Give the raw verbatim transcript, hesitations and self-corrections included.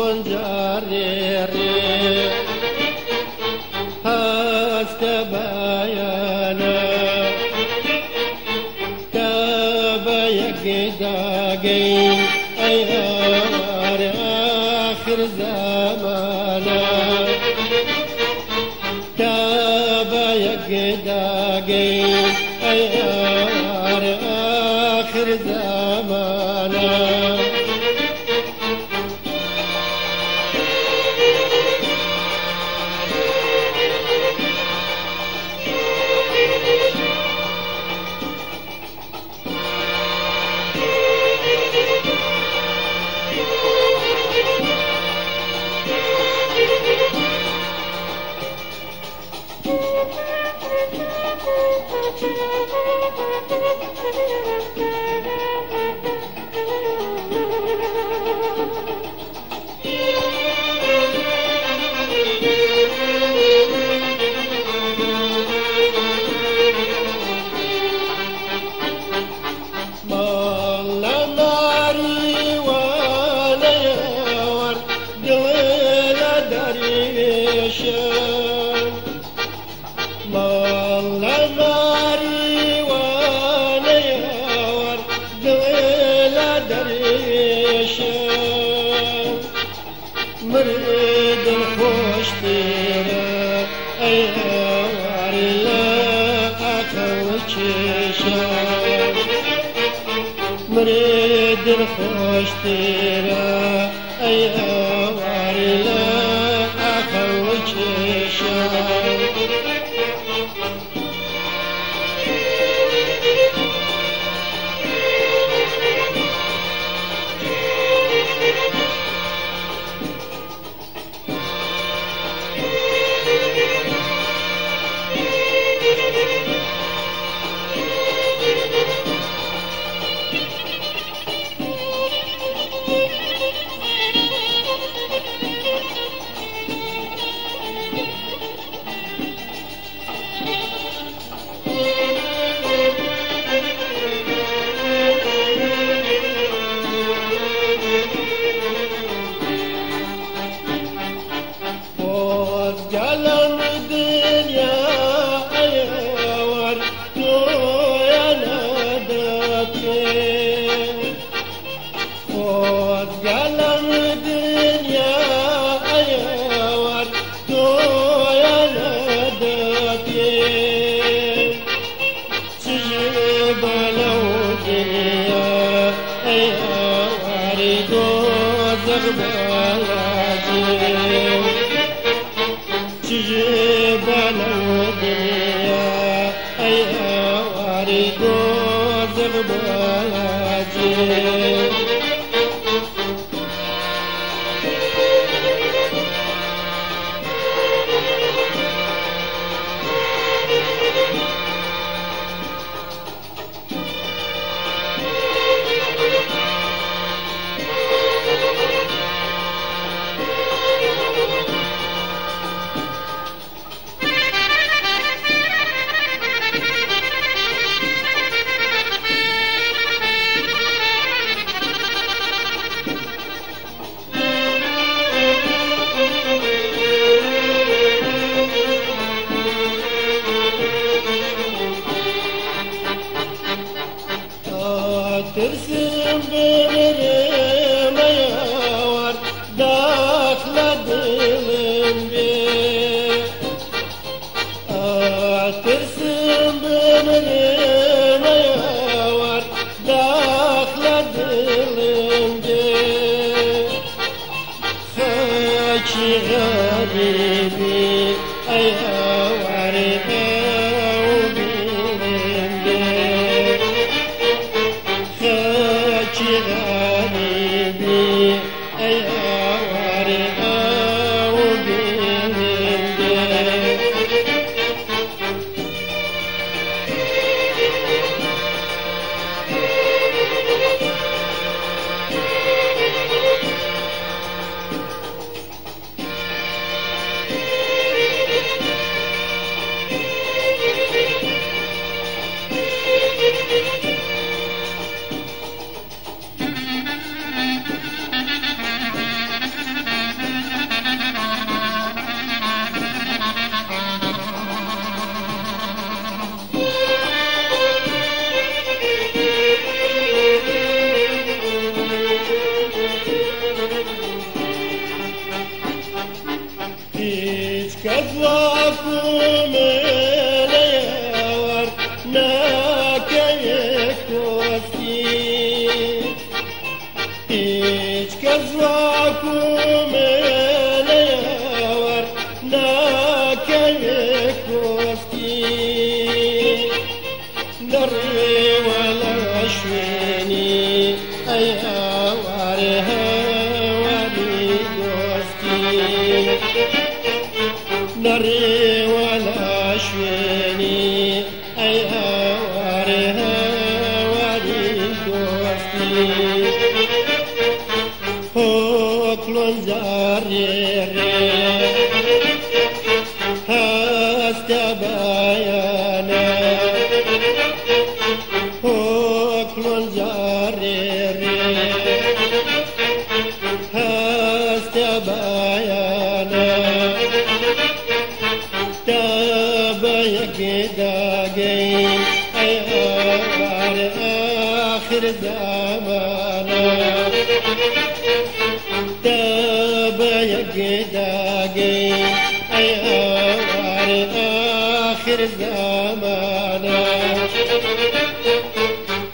جاريري هاست بيانا كابا يقداقين أيار آخر زمانا كابا يقداقين أيار آخر زمانا مريد خوش تيرا أيار لا أخوشيشا مريد خوش تيرا أيار لا أخوشيشا جلم الدنيا أيوار يا نادتي خذ قلم الدنيا أيوار يا نادتي تجيب لو دنيا أيوار دوزخ بلاجي تجيب الوديا أيها وارد زغباجي ترسم بالريم ياور داخل دلم بي ترسم بالريم ياور داخل دلم بي خاكي غريبي أياور غريبي أيها ورقا وبيمين كذاكم ليور ناكيك وفتي هيج كذاكم ليور ناكيك وفتي نري ولا شويني أيها وارها واري دوستي نري ولا شويني أيها وارها واري دوستي فوكلون زاريري هاستبايانا فوكلون زاريري هاستبايانا تابيك داقين أيها آخر زمانا تابيك داقين أيها آخر زمانا